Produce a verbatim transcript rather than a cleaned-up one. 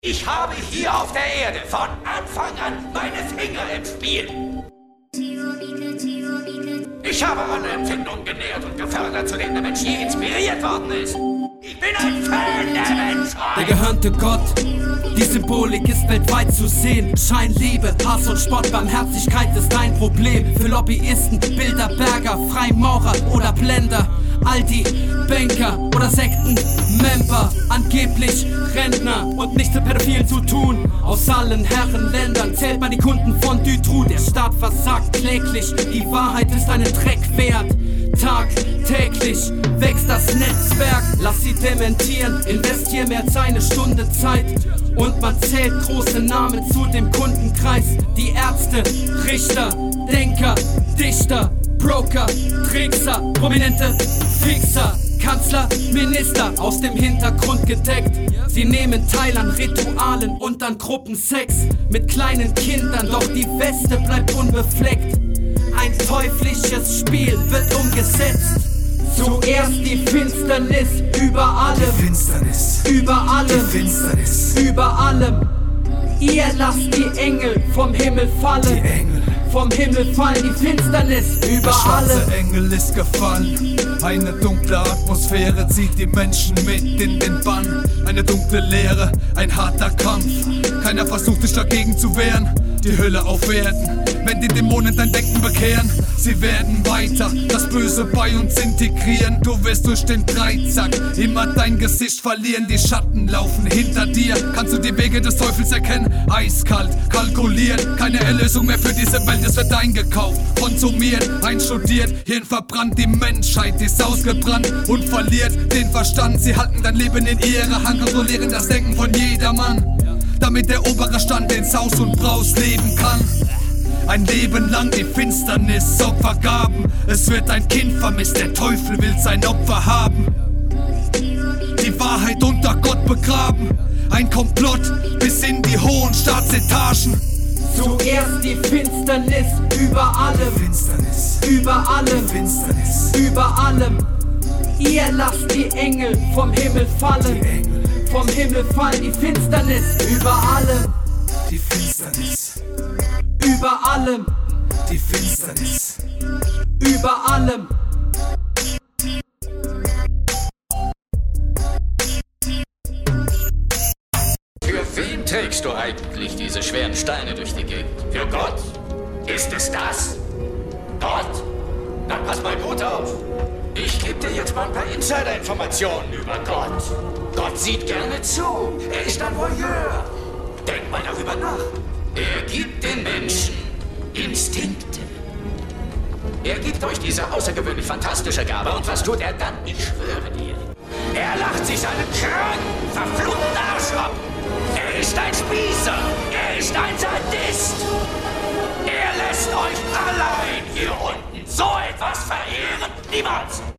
Ich habe hier auf der Erde von Anfang an meine Finger im Spiel. Ich habe alle Empfindungen genährt und gefördert, zu denen der Mensch je inspiriert worden ist. Ich bin ein Fan der Menschheit. Der gehörnte Gott, die Symbolik ist weltweit zu sehen. Schein, Liebe, Hass und Spott, Barmherzigkeit ist ein Problem. Für Lobbyisten, Bilderberger, Freimaurer oder Blender. All die Banker oder Sektenmember, angeblich Rentner und nichts mit Pädophilen zu tun. Aus allen Herrenländern zählt man die Kunden von Dutroux. Der Staat versagt kläglich, die Wahrheit ist einen Dreck wert. Tagtäglich wächst das Netzwerk, lass sie dementieren, investier mehr als eine Stunde Zeit. Und man zählt große Namen zu dem Kundenkreis. Die Ärzte, Richter, Denker, Dichter, Broker, Trickser, prominente Fixer, Kanzler, Minister, aus dem Hintergrund gedeckt. Sie nehmen teil an Ritualen und an Gruppensex mit kleinen Kindern, doch die Weste bleibt unbefleckt. Ein teuflisches Spiel wird umgesetzt. Zuerst die Finsternis über allem, die Finsternis, über allem, die Finsternis, über allem. Ihr lasst die Engel vom Himmel fallen, die Engel vom Himmel fallen, die Finsternis über Der schwarze allem. Engel ist gefallen. Eine dunkle Atmosphäre zieht die Menschen mit in den Bann. Eine dunkle Leere, ein harter Kampf. Keiner versucht sich dagegen zu wehren. Die Hölle auf Erden, wenn die Dämonen dein Denken bekehren. Sie werden weiter das Böse bei uns integrieren. Du wirst durch den Dreizack immer dein Gesicht verlieren. Die Schatten laufen hinter dir. Kannst du die Wege des Teufels erkennen? Eiskalt, kalkuliert. Keine Erlösung mehr für diese Welt, es wird eingekauft, konsumiert, einstudiert. Hirn verbrannt, die Menschheit ist ausgebrannt und verliert den Verstand. Sie halten dein Leben in ihrer Hand, kontrollieren das Denken von jedermann, damit der obere Stand in Saus und Braus leben kann. Ein Leben lang die Finsternis, Opfergaben. Es wird ein Kind vermisst, der Teufel will sein Opfer haben. Die Wahrheit unter Gott begraben. Ein Komplott bis in die hohen Staatsetagen. Zuerst die Finsternis über allem, Finsternis, über allem, Finsternis, über allem. Ihr lasst die Engel vom Himmel fallen, die Engel, vom Himmel fallen, die Finsternis über allem, die Finsternis, über allem, die Finsternis, über allem. Für wen trägst du eigentlich diese schweren Steine durch die Gegend? Für Gott? Ist es das? Gott? Dann pass mal gut auf. Ich gebe dir jetzt mal ein paar Insider-Informationen über Gott. Gott sieht gerne zu. Er ist ein Voyeur. Denk mal darüber nach. Er gibt den Menschen Instinkte. Er gibt euch diese außergewöhnlich fantastische Gabe. Und was tut er dann? Ich schwöre dir. Er lacht sich seinen kranken, verfluchten Arsch ab. Er ist ein Spießer. Er ist ein Sadist. Er lässt euch allein hier unten so etwas verehren. Niemals.